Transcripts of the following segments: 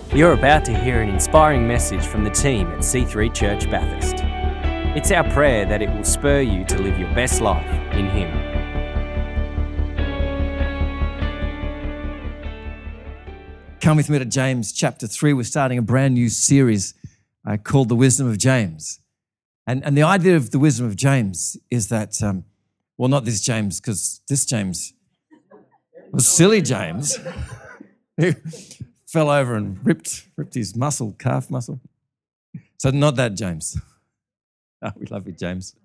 You're about to hear an inspiring message from the team at C3 Church Bathurst. It's our prayer that it will spur you to live your best life in Him. Come with me to James chapter 3. We're starting a brand new series called The Wisdom of James. And the idea of the wisdom of James is that, well, not this James, because this James was silly James, who fell over and ripped his calf muscle. So not that James. Oh, we love you, James.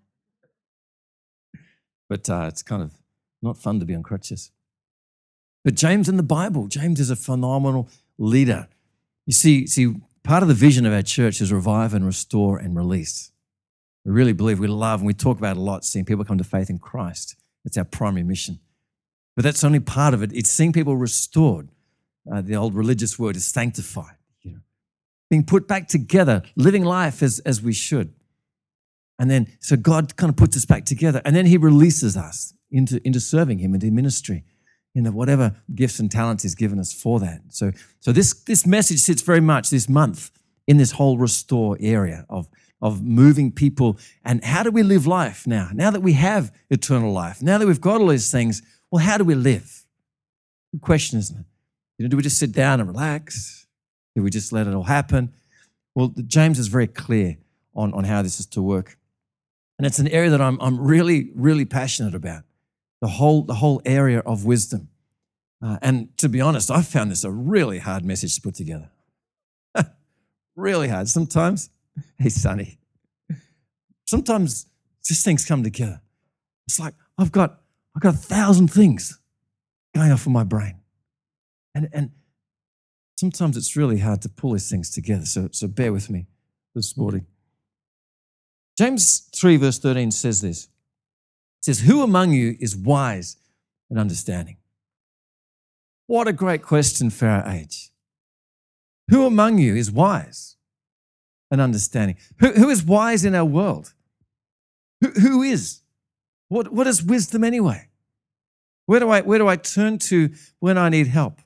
But it's kind of not fun to be on crutches. But James in the Bible, James is a phenomenal leader. You see, part of the vision of our church is revive and restore and release. We really believe, we love, and we talk about it a lot, seeing people come to faith in Christ. It's our primary mission. But that's only part of it. It's seeing people restored. The old religious word is sanctified. Being put back together, living life as we should. And then, so God kind of puts us back together. And then He releases us into serving Him, into ministry, whatever gifts and talents He's given us for that. So this message sits very much this month in this whole restore area of moving people. And how do we live life now? Now that we have eternal life, now that we've got all these things, well, how do we live? Good question, isn't it? Do we just sit down and relax? Do we just let it all happen? Well, James is very clear on how this is to work. And it's an area that I'm really, really passionate about, the whole area of wisdom. And to be honest, I've found this a really hard message to put together. Really hard. Sometimes, hey, Sonny, sometimes just things come together. It's like I've got 1,000 things going off in my brain. And sometimes it's really hard to pull these things together. So bear with me this morning. James 3 verse 13 says this. It says, who among you is wise and understanding? What a great question for our age. Who among you is wise and understanding? Who is wise in our world? Who is? What is wisdom anyway? Where do I turn to when I need help?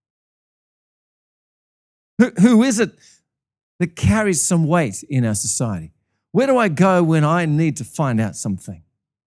Who is it that carries some weight in our society? Where do I go when I need to find out something?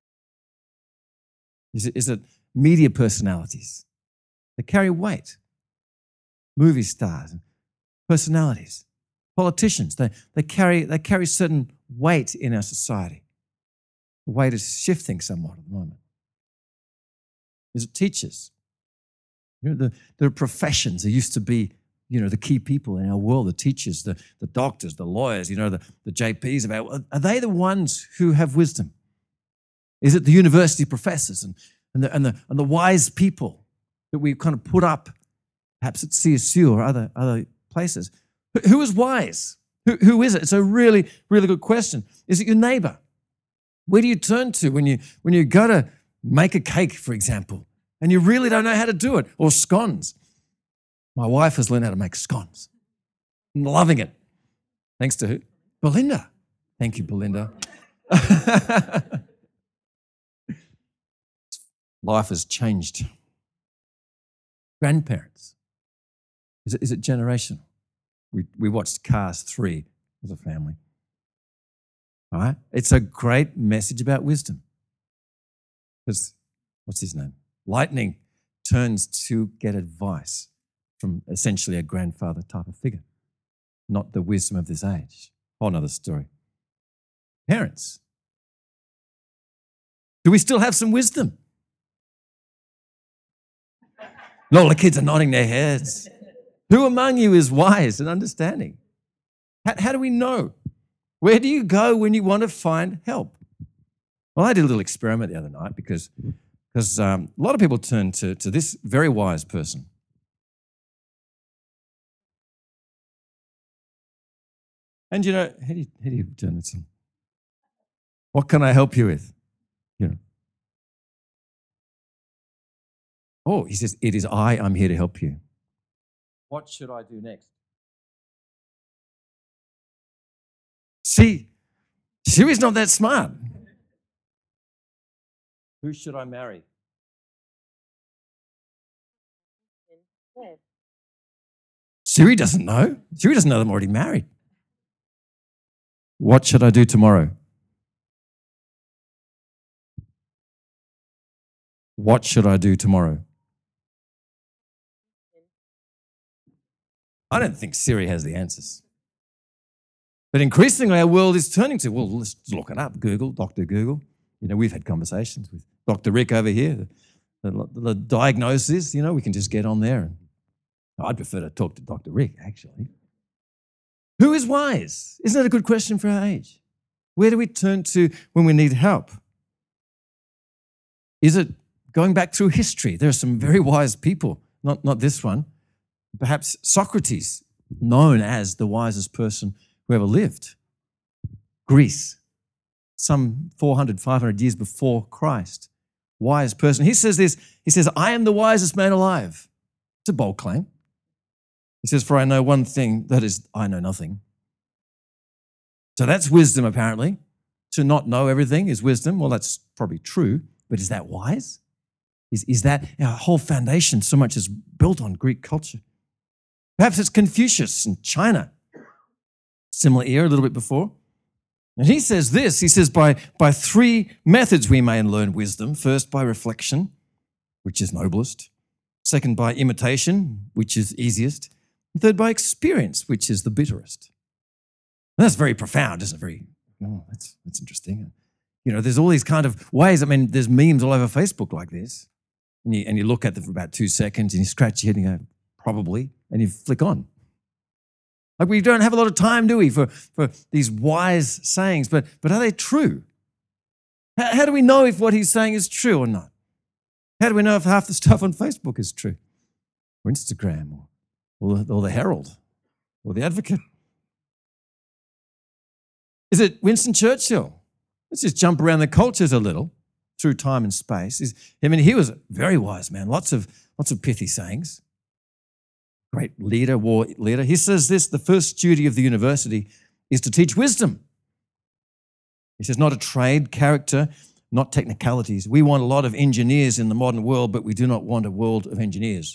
Is it media personalities that carry weight? Movie stars, personalities, politicians, they carry certain weight in our society. The weight is shifting somewhat at the moment. Is it teachers? There are professions that used to be the key people in our world, the teachers, the doctors, the lawyers, the JPs. Are they the ones who have wisdom? Is it the university professors and the wise people that we kind of put up, perhaps at CSU or other places? Who is wise? Who is it? It's a really, really good question. Is it your neighbor? Where do you turn to when you go to make a cake, for example, and you really don't know how to do it? Or scones. My wife has learned how to make scones. I'm loving it. Thanks to who? Belinda. Thank you, Belinda. Life has changed. Grandparents. Is it generational? We watched Cars 3 as a family. All right? It's a great message about wisdom. Because, what's his name? Lightning turns to get advice from essentially a grandfather type of figure, not the wisdom of this age. Whole nother story. Parents. Do we still have some wisdom? All the kids are nodding their heads. Who among you is wise and understanding? How do we know? Where do you go when you want to find help? Well, I did a little experiment the other night because a lot of people turn to this very wise person. And how do you turn this on? What can I help you with? Oh, he says, it is I'm here to help you. What should I do next? See, Siri's not that smart. Who should I marry? Siri doesn't know. Siri doesn't know that I'm already married. What should I do tomorrow? What should I do tomorrow? I don't think Siri has the answers. But increasingly, our world is turning to, well, let's look it up. Google, Dr. Google. We've had conversations with Dr. Rick over here. The diagnosis, we can just get on there. I'd prefer to talk to Dr. Rick, actually. Who is wise? Isn't that a good question for our age? Where do we turn to when we need help? Is it going back through history? There are some very wise people, not this one. Perhaps Socrates, known as the wisest person who ever lived. Greece, some 400, 500 years before Christ. Wise person. He says this, he says, I am the wisest man alive. It's a bold claim. He says, for I know one thing, that is, I know nothing. So that's wisdom, apparently. To not know everything is wisdom. Well, that's probably true, but is that wise? Is that our whole foundation so much is built on Greek culture? Perhaps it's Confucius in China, similar era, a little bit before. And he says this, he says, by three methods we may learn wisdom. First, by reflection, which is noblest. Second, by imitation, which is easiest. And third, by experience, which is the bitterest. And that's very profound, isn't it? That's interesting. There's all these kind of ways. I mean, there's memes all over Facebook like this. And you look at them for about 2 seconds and you scratch your head and you go, probably, and you flick on. Like we don't have a lot of time, do we, for these wise sayings, but are they true? How do we know if what he's saying is true or not? How do we know if half the stuff on Facebook is true? Or Instagram, or the Herald, or the Advocate? Is it Winston Churchill? Let's just jump around the cultures a little through time and space. He was a very wise man, lots of pithy sayings. Great leader, war leader. He says this, the first duty of the university is to teach wisdom. He says, not a trade, character, not technicalities. We want a lot of engineers in the modern world, but we do not want a world of engineers.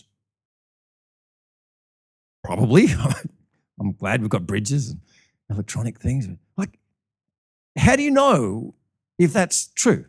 Probably. I'm glad we've got bridges and electronic things. Like, how do you know if that's true?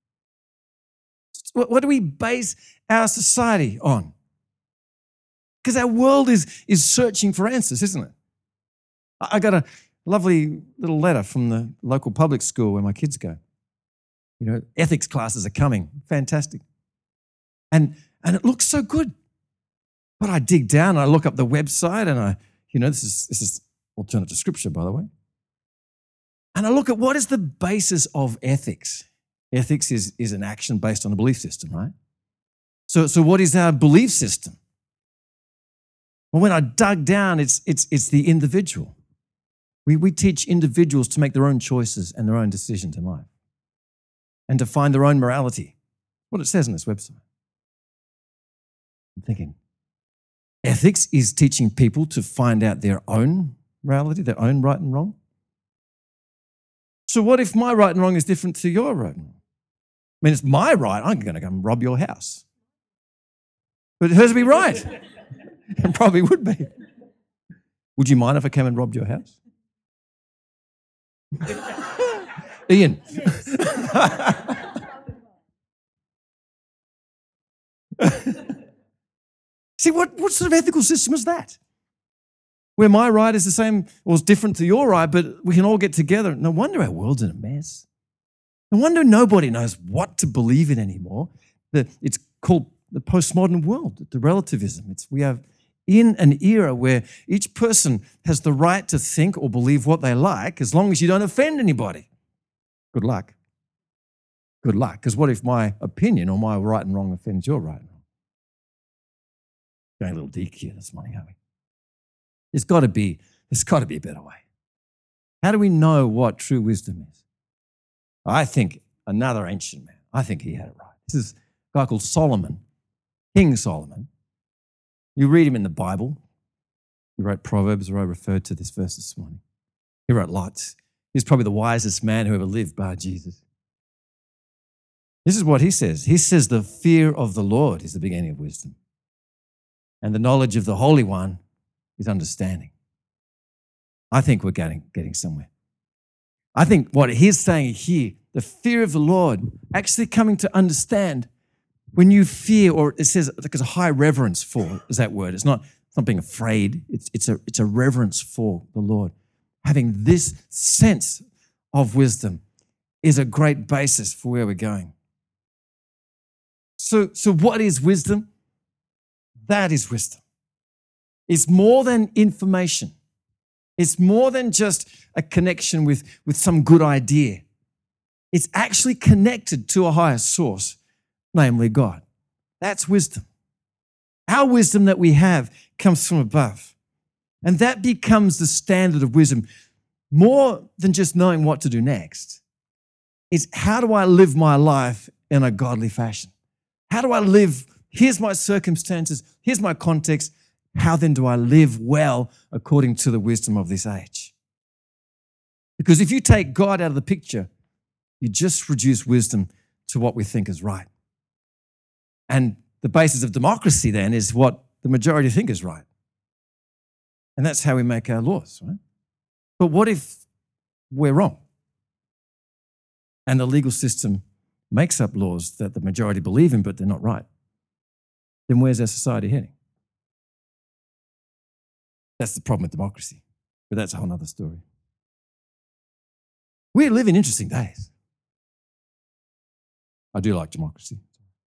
What do we base our society on? Because our world is searching for answers, isn't it? I got a lovely little letter from the local public school where my kids go. Ethics classes are coming. Fantastic. And it looks so good. But I dig down and I look up the website and this is alternative scripture, by the way. And I look at what is the basis of ethics. Ethics is an action based on a belief system, right? So what is our belief system? Well, when I dug down, it's the individual. We teach individuals to make their own choices and their own decisions in life and to find their own morality. What it says on this website. I'm thinking, ethics is teaching people to find out their own morality, their own right and wrong. So what if my right and wrong is different to your right and wrong? I mean, it's my right. I'm going to come rob your house. But it has to be right. It probably would be. Would you mind if I came and robbed your house? Ian. See, what sort of ethical system is that? Where my right is the same or is different to your right, but we can all get together. No wonder our world's in a mess. No wonder nobody knows what to believe in anymore. It's called the postmodern world, the relativism. We are in an era where each person has the right to think or believe what they like as long as you don't offend anybody. Good luck. Good luck. Because what if my opinion or my right and wrong offends your right and wrong? Going a little deep here this morning, aren't we? There's got to be a better way. How do we know what true wisdom is? I think another ancient man, I think he had it right. This is a guy called Solomon, King Solomon. You read him in the Bible. He wrote Proverbs, where I referred to this verse this morning. He wrote lots. He's probably the wisest man who ever lived, bar Jesus. This is what he says. He says the fear of the Lord is the beginning of wisdom. And the knowledge of the Holy One is understanding. I think we're getting somewhere. I think what he's saying here, the fear of the Lord, actually coming to understand when you fear, or it says there's a high reverence for, is that word. It's not being afraid. It's a reverence for the Lord. Having this sense of wisdom is a great basis for where we're going. So what is wisdom? That is wisdom. It's more than information. It's more than just a connection with some good idea. It's actually connected to a higher source, namely God. That's wisdom. Our wisdom that we have comes from above. And that becomes the standard of wisdom. More than just knowing what to do next. It's how do I live my life in a godly fashion? How do I live? Here's my circumstances. Here's my context. How then do I live well according to the wisdom of this age? Because if you take God out of the picture, you just reduce wisdom to what we think is right. And the basis of democracy then is what the majority think is right. And that's how we make our laws, right? But what if we're wrong? And the legal system makes up laws that the majority believe in, but they're not right. Then where's our society heading? That's the problem with democracy. But that's a whole other story. We live in interesting days. I do like democracy.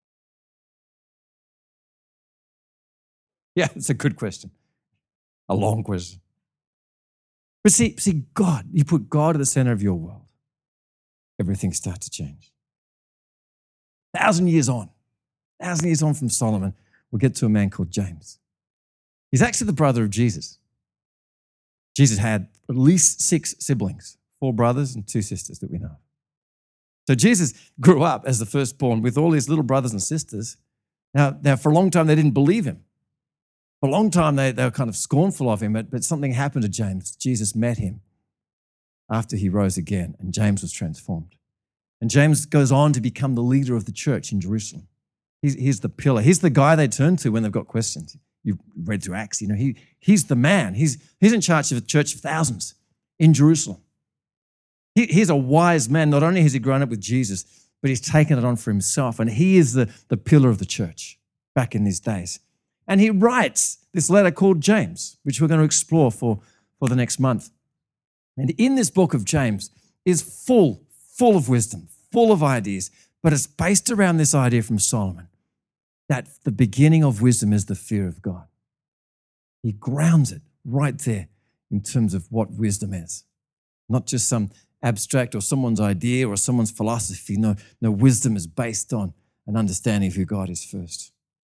Yeah, it's a good question. A long question. But see, God, you put God at the center of your world, everything starts to change. 1,000 years on from Solomon, we'll get to a man called James. He's actually the brother of Jesus. Jesus had at least 6 siblings, 4 brothers and 2 sisters that we know. So Jesus grew up as the firstborn with all his little brothers and sisters. Now for a long time, they didn't believe him. For a long time, they were kind of scornful of him, but something happened to James. Jesus met him after he rose again, and James was transformed. And James goes on to become the leader of the church in Jerusalem. He's the pillar. He's the guy they turn to when they've got questions. You've read through Acts, he's the man. He's in charge of a church of thousands in Jerusalem. He's a wise man. Not only has he grown up with Jesus, but he's taken it on for himself. And he is the pillar of the church back in these days. And he writes this letter called James, which we're going to explore for the next month. And in this book of James is full of wisdom, full of ideas, but it's based around this idea from Solomon that the beginning of wisdom is the fear of God. He grounds it right there in terms of what wisdom is, not just some abstract or someone's idea or someone's philosophy. No, wisdom is based on an understanding of who God is first.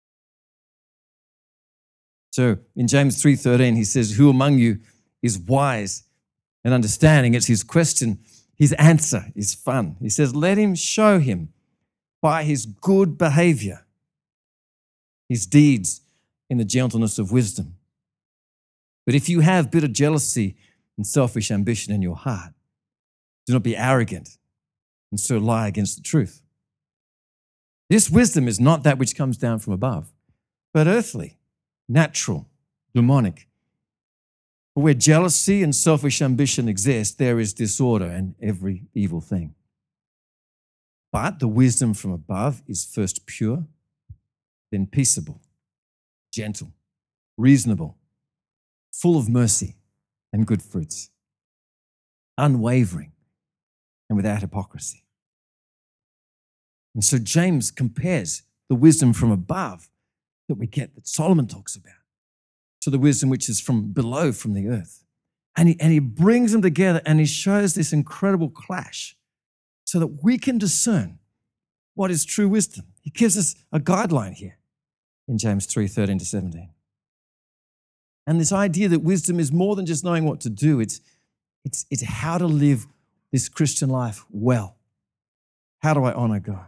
So in James 3:13, he says, who among you is wise and understanding? It's his question. His answer is fun. He says, let him show him by his good behavior, his deeds in the gentleness of wisdom. But if you have bitter jealousy and selfish ambition in your heart, do not be arrogant and so lie against the truth. This wisdom is not that which comes down from above, but earthly, natural, demonic. For where jealousy and selfish ambition exist, there is disorder and every evil thing. But the wisdom from above is first pure, then peaceable, gentle, reasonable, full of mercy and good fruits, unwavering and without hypocrisy. And so James compares the wisdom from above that we get, that Solomon talks about, to the wisdom which is from below, from the earth. And he brings them together and he shows this incredible clash so that we can discern what is true wisdom. He gives us a guideline here in James 3:13-17. And this idea that wisdom is more than just knowing what to do, it's how to live this Christian life well. How do I honor God?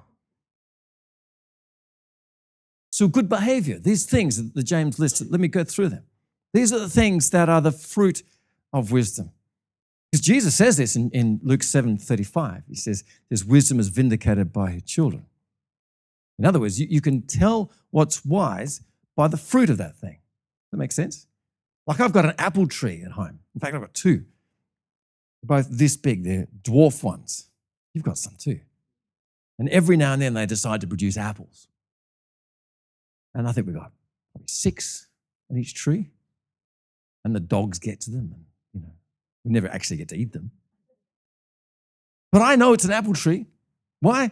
So good behavior, these things that James listed, let me go through them. These are the things that are the fruit of wisdom. Because Jesus says this in Luke 7:35. He says, "This wisdom is vindicated by her children." In other words, you can tell what's wise by the fruit of that thing. That makes sense? Like I've got an apple tree at home. In fact, I've got two. Both this big. They're dwarf ones. You've got some too. And every now and then they decide to produce apples. And I think we've got probably 6 on each tree. And the dogs get to them. And, we never actually get to eat them. But I know it's an apple tree. Why?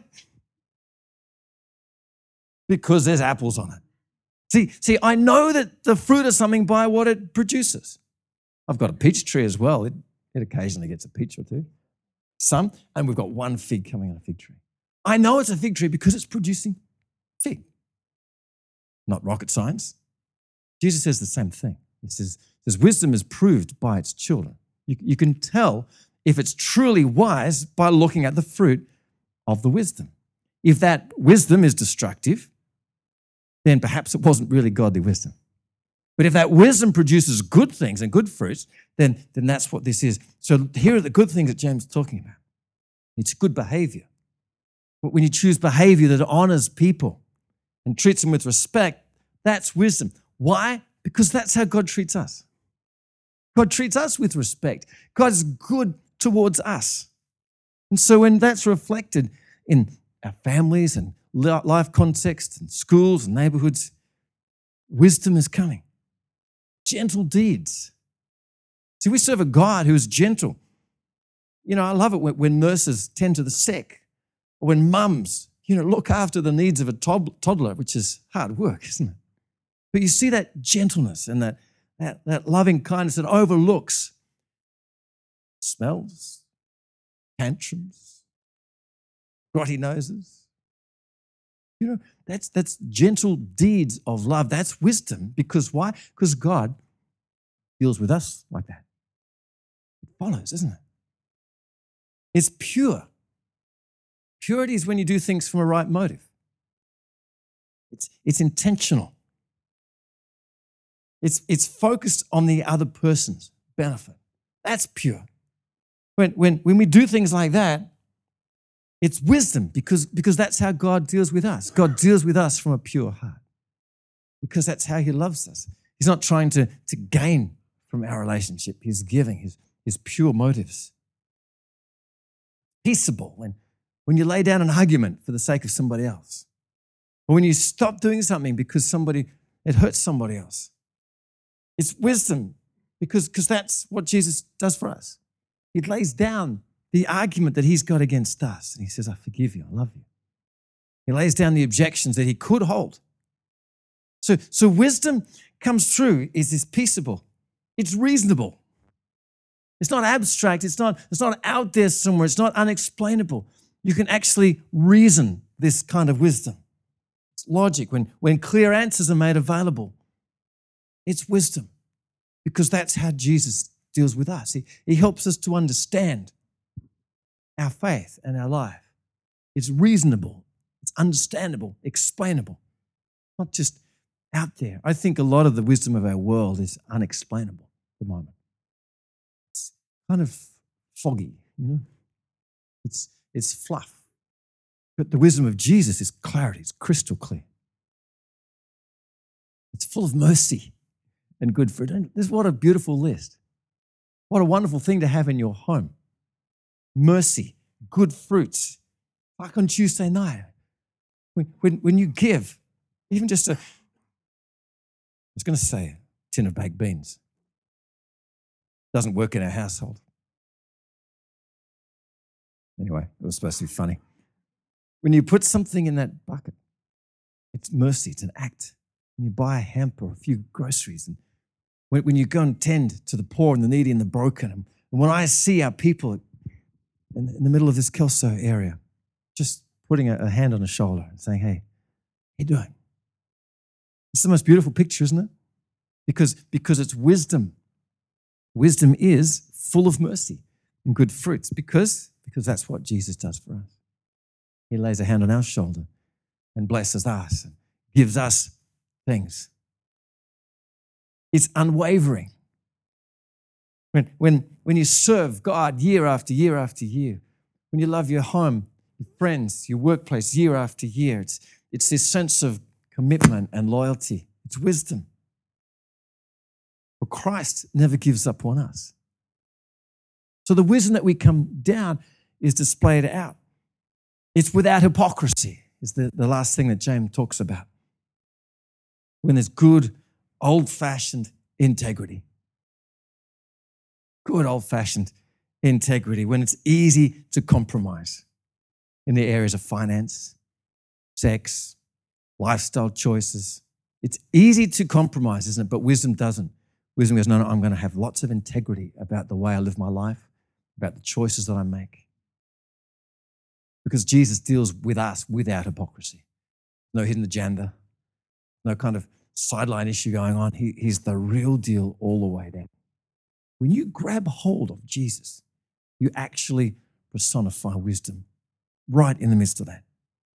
Because there's apples on it. See, I know that the fruit is something by what it produces. I've got a peach tree as well. It occasionally gets a peach or two. Some, and we've got 1 fig coming on a fig tree. I know it's a fig tree because it's producing fig. Not rocket science. Jesus says the same thing. He says wisdom is proved by its children. You can tell if it's truly wise by looking at the fruit of the wisdom. If that wisdom is destructive, then perhaps it wasn't really godly wisdom. But if that wisdom produces good things and good fruits, then that's what this is. So here are the good things that James is talking about. It's good behavior. When you choose behavior that honors people and treats them with respect, that's wisdom. Why? Because that's how God treats us. God treats us with respect. God is good towards us. And so when that's reflected in our families and life contexts and schools and neighborhoods, wisdom is coming. Gentle deeds. See, we serve a God who is gentle. I love it when nurses tend to the sick, or when mums, look after the needs of a toddler, which is hard work, isn't it? But you see that gentleness and that loving kindness that overlooks smells, tantrums, grotty noses. That's gentle deeds of love. That's wisdom. Because why? Because God deals with us like that. It follows, isn't it? It's pure. Purity is when you do things from a right motive. It's intentional. It's focused on the other person's benefit. That's pure. When we do things like that, it's wisdom because that's how God deals with us. God deals with us from a pure heart because that's how he loves us. He's not trying to gain from our relationship. He's giving his pure motives. Peaceable when you lay down an argument for the sake of somebody else, or when you stop doing something because it hurts somebody else. It's wisdom because that's what Jesus does for us. He lays down the argument that he's got against us, and he says, I forgive you, I love you. He lays down the objections that he could hold. So wisdom comes through, is peaceable. It's reasonable. It's not abstract. It's not out there somewhere. It's not unexplainable. You can actually reason this kind of wisdom. It's logic. When clear answers are made available, it's wisdom because that's how Jesus deals with us. He helps us to understand our faith and our life. It's reasonable. It's understandable, explainable, not just out there. I think a lot of the wisdom of our world is unexplainable at the moment. It's kind of foggy, It's fluff. But the wisdom of Jesus is clarity. It's crystal clear. It's full of mercy and good fruit. What a beautiful list. What a wonderful thing to have in your home. Mercy, good fruits. Like on Tuesday night, when you give, even just I was going to say a tin of baked beans. Doesn't work in our household. Anyway, it was supposed to be funny. When you put something in that bucket, it's mercy, it's an act. When you buy a hamper or a few groceries, and when you go and tend to the poor and the needy and the broken, and when I see our people in the middle of this Kelso area, just putting a hand on a shoulder and saying, hey, how you doing? It's the most beautiful picture, isn't it? Because it's wisdom. Wisdom is full of mercy and good fruits because that's what Jesus does for us. He lays a hand on our shoulder and blesses us and gives us things. It's unwavering. When you serve God year after year after year, when you love your home, your friends, your workplace year after year, it's this sense of commitment and loyalty. It's wisdom. For Christ never gives up on us. So the wisdom that we come down is displayed out. It's without hypocrisy, is the last thing that James talks about. When there's good, old-fashioned integrity. Good, old-fashioned integrity. When it's easy to compromise in the areas of finance, sex, lifestyle choices. It's easy to compromise, isn't it? But wisdom doesn't. Wisdom goes, no, I'm going to have lots of integrity about the way I live my life, about the choices that I make. Because Jesus deals with us without hypocrisy. No hidden agenda, no kind of sideline issue going on. He's the real deal all the way down. When you grab hold of Jesus, you actually personify wisdom right in the midst of that.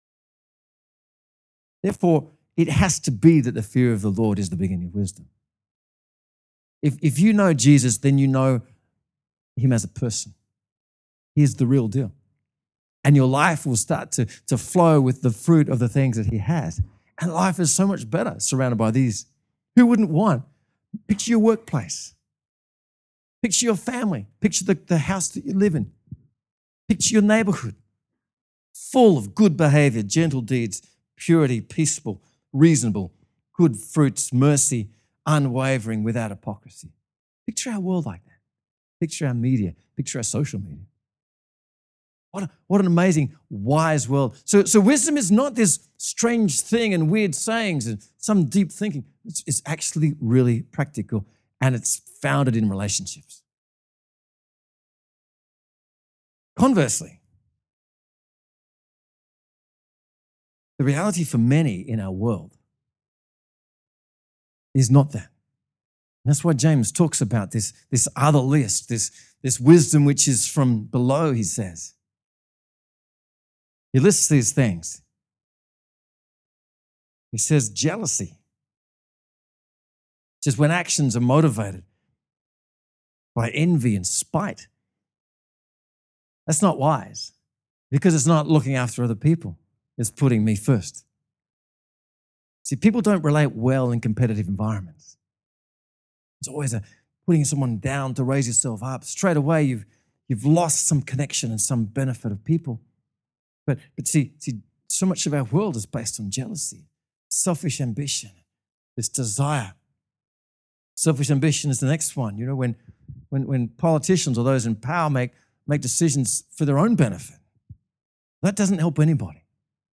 Therefore, it has to be that the fear of the Lord is the beginning of wisdom. If you know Jesus, then you know him as a person. He is the real deal. And your life will start to flow with the fruit of the things that he has. And life is so much better surrounded by these. Who wouldn't want? Picture your workplace. Picture your family. Picture the house that you live in. Picture your neighborhood. Full of good behavior, gentle deeds, purity, peaceable, reasonable, good fruits, mercy, unwavering, without hypocrisy. Picture our world like that. Picture our media. Picture our social media. What an amazing, wise world. So wisdom is not this strange thing and weird sayings and some deep thinking. It's actually really practical, and it's founded in relationships. Conversely, the reality for many in our world is not that. And that's why James talks about this other list, this wisdom which is from below, he says. He lists these things. He says jealousy. Just when actions are motivated by envy and spite. That's not wise, because it's not looking after other people. It's putting me first. See, people don't relate well in competitive environments. It's always putting someone down to raise yourself up. Straight away, you've lost some connection and some benefit of people. But see, so much of our world is based on jealousy, selfish ambition, this desire. Selfish ambition is the next one. You know, when politicians or those in power make decisions for their own benefit, that doesn't help anybody.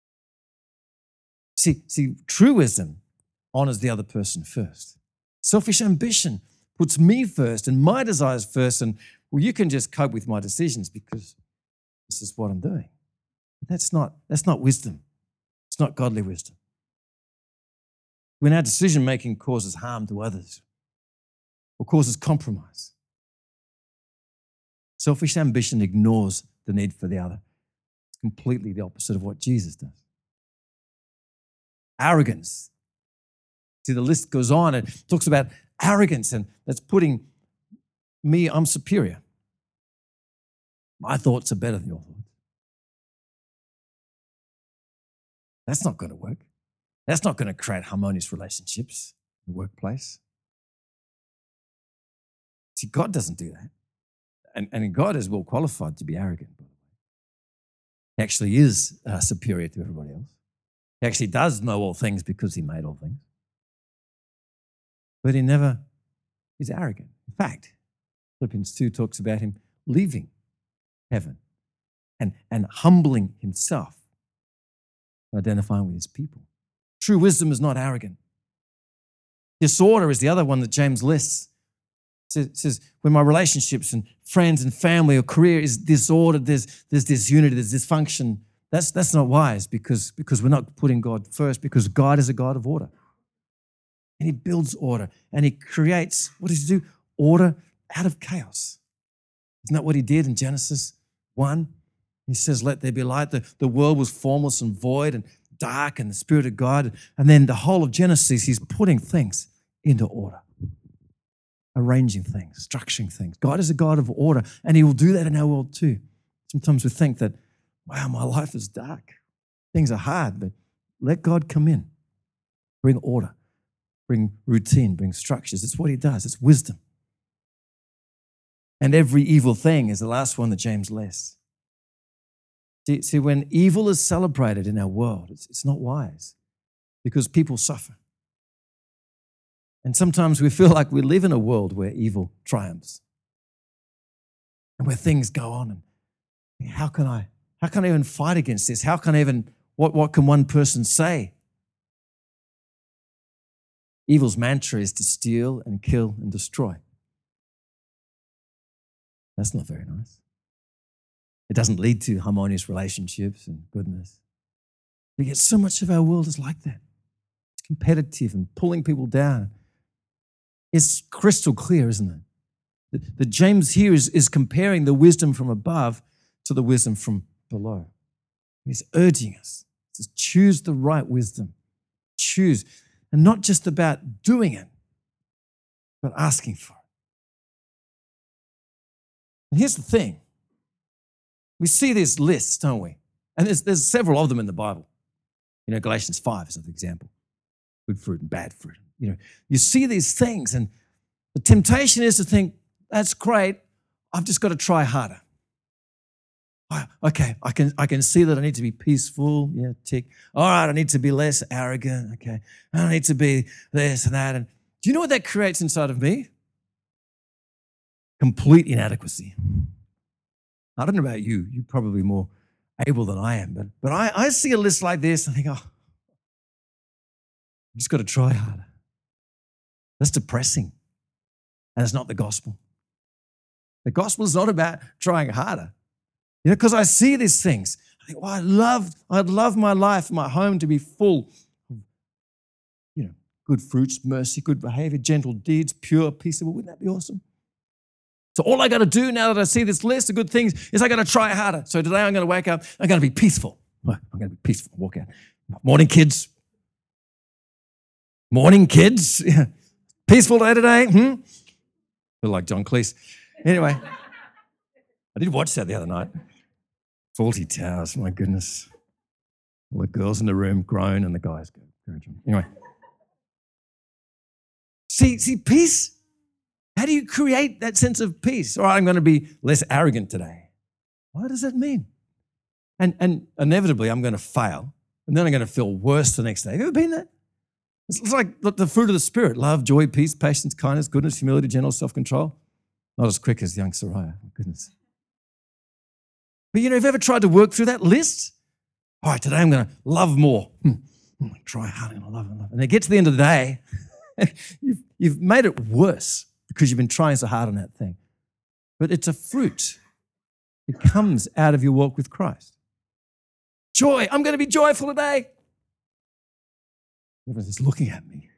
See, true wisdom honors the other person first. Selfish ambition puts me first and my desires first, and well, you can just cope with my decisions because this is what I'm doing. That's not wisdom. It's not godly wisdom. When our decision-making causes harm to others or causes compromise, selfish ambition ignores the need for the other. It's completely the opposite of what Jesus does. Arrogance. See, the list goes on. It talks about arrogance, and that's putting me, I'm superior. My thoughts are better than your thoughts. That's not going to work. That's not going to create harmonious relationships in the workplace. See, God doesn't do that. And God is well qualified to be arrogant, by the way. He actually is superior to everybody else. He actually does know all things because he made all things. But he never is arrogant. In fact, Philippians 2 talks about him leaving heaven and humbling himself, identifying with his people. True wisdom is not arrogant. Disorder is the other one that James lists. It says, when my relationships and friends and family or career is disordered, there's disunity, there's dysfunction. That's not wise because we're not putting God first, because God is a God of order. And he builds order and he creates, what does he do? Order out of chaos. Isn't that what he did in Genesis 1? He says, let there be light. The world was formless and void and dark, and the Spirit of God. And then the whole of Genesis, he's putting things into order, arranging things, structuring things. God is a God of order, and he will do that in our world too. Sometimes we think that, wow, my life is dark. Things are hard, but let God come in. Bring order, bring routine, bring structures. It's what he does. It's wisdom. And every evil thing is the last one that James lists. See, when evil is celebrated in our world, it's not wise because people suffer. And sometimes we feel like we live in a world where evil triumphs and where things go on. And how can I even fight against this? What can one person say? Evil's mantra is to steal and kill and destroy. That's not very nice. It doesn't lead to harmonious relationships and goodness. But yet so much of our world is like that. It's competitive and pulling people down. It's crystal clear, isn't it? That James here is comparing the wisdom from above to the wisdom from below. He's urging us to choose the right wisdom. Choose. And not just about doing it, but asking for it. And here's the thing. We see these lists, don't we? And there's several of them in the Bible. Galatians 5 is an example. Good fruit and bad fruit. You see these things and the temptation is to think, that's great, I've just got to try harder. Okay, I can see that I need to be peaceful, yeah, tick. All right, I need to be less arrogant, okay. I don't need to be this and that. And do you know what that creates inside of me? Complete inadequacy. I don't know about you. You're probably more able than I am. But I see a list like this and I think, I've just got to try harder. That's depressing. And it's not the gospel. The gospel is not about trying harder. Because I see these things. I think, I'd love my life, my home to be full of, good fruits, mercy, good behavior, gentle deeds, pure, peaceable. Wouldn't that be awesome? So all I got to do now that I see this list of good things is I got to try harder. So today I'm going to wake up, I'm going to be peaceful. I'm going to be peaceful, walk out. Morning, kids. Morning, kids. Peaceful day today. Feel like John Cleese. Anyway, I did watch that the other night. Fawlty Towers, my goodness. All the girls in the room groan and the guys go. Anyway. See, peace. How do you create that sense of peace? All right, I'm going to be less arrogant today. What does that mean? And inevitably, I'm going to fail, and then I'm going to feel worse the next day. Have you ever been there? It's like the fruit of the Spirit: love, joy, peace, patience, kindness, goodness, humility, gentleness, self-control. Not as quick as young Sariah, my goodness. But have you ever tried to work through that list? All right, today I'm going to love more. I'm going to try hard, I'm going to love. And then get to the end of the day, you've made it worse because you've been trying so hard on that thing. But it's a fruit. It comes out of your walk with Christ. Joy, I'm going to be joyful today. Everyone's just looking at me.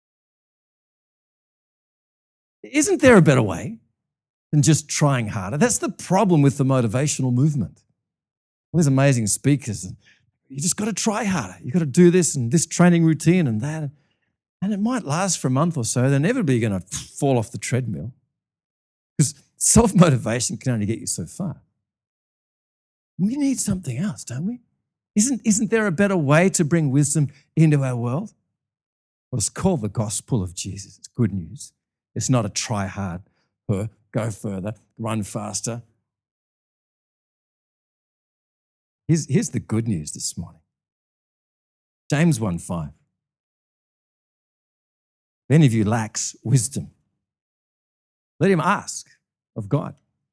Isn't there a better way than just trying harder? That's the problem with the motivational movement. All these amazing speakers, you just got to try harder. You've got to do this and this training routine and that. And it might last for a month or so. They're inevitably going to fall off the treadmill because self-motivation can only get you so far. We need something else, don't we? Isn't there a better way to bring wisdom into our world? Well, it's called the gospel of Jesus. It's good news. It's not a try hard, go further, run faster. Here's the good news this morning. James 1:5. If any of you lacks wisdom, let him ask of God.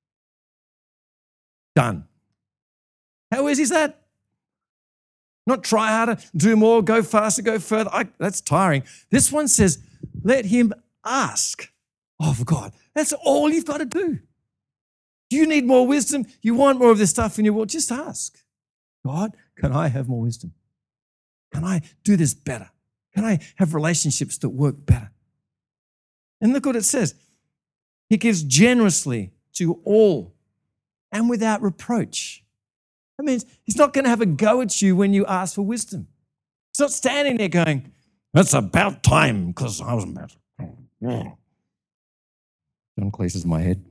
Done. How easy is that? Not try harder, do more, go faster, go further. That's tiring. This one says, let him ask of God. That's all you've got to do. You need more wisdom. You want more of this stuff in your world. Just ask. God, can I have more wisdom? Can I do this better? Can I have relationships that work better? And look what it says. He gives generously to all and without reproach. That means he's not going to have a go at you when you ask for wisdom. He's not standing there going, it's about time because I was about to. John Cleese is in my head.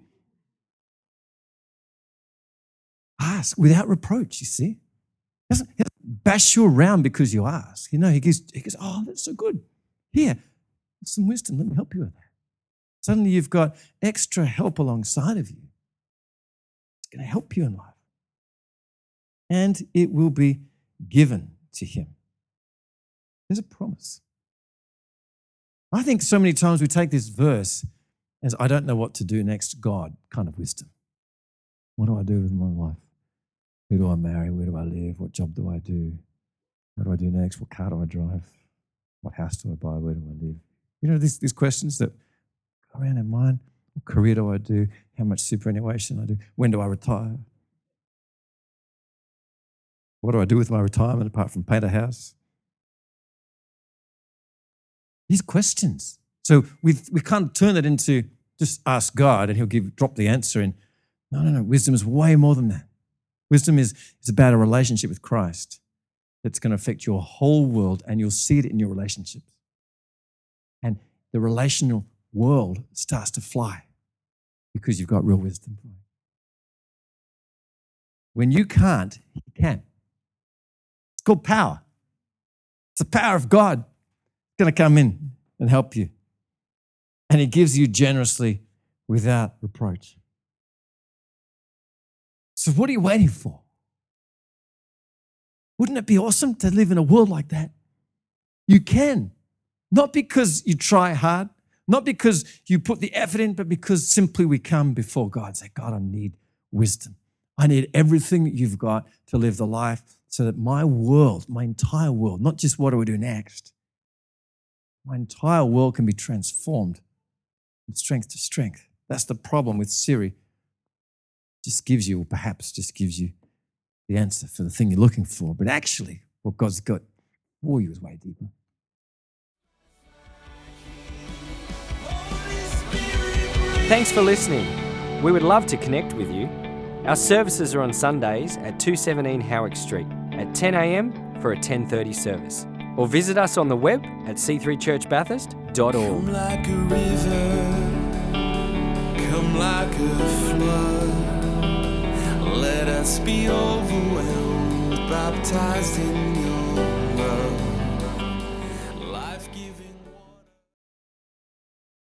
Ask without reproach, you see. He doesn't bash you around because you ask. He goes, oh, that's so good. Here, some wisdom. Let me help you with that. Suddenly you've got extra help alongside of you. It's going to help you in life. And it will be given to him. There's a promise. I think so many times we take this verse as I don't know what to do next, God kind of wisdom. What do I do with my life? Who do I marry? Where do I live? What job do I do? What do I do next? What car do I drive? What house do I buy? Where do I live? You know, these questions that go around in mind. What career do I do? How much superannuation do I do? When do I retire? What do I do with my retirement apart from paint a house? These questions. So we can't turn it into just ask God and he'll drop the answer in. No. Wisdom is way more than that. Wisdom is about a relationship with Christ that's going to affect your whole world, and you'll see it in your relationships. And the relational world starts to fly because you've got real wisdom. When you can't, he can. It's called power. It's the power of God. It's going to come in and help you. And he gives you generously without reproach. So what are you waiting for? Wouldn't it be awesome to live in a world like that? You can. Not because you try hard, not because you put the effort in, but because simply we come before God and say, God, I need wisdom. I need everything that you've got to live the life so that my world, my entire world, not just what do we do next, my entire world can be transformed from strength to strength. That's the problem with Siri. Just gives you the answer for the thing you're looking for. But actually, what God's got for you is way deeper. Thanks for listening. We would love to connect with you. Our services are on Sundays at 217 Howick Street at 10 a.m. for a 10:30 service. Or visit us on the web at c3churchbathurst.org. Come like a river, come like a flood. Let us be overwhelmed, baptized in your love.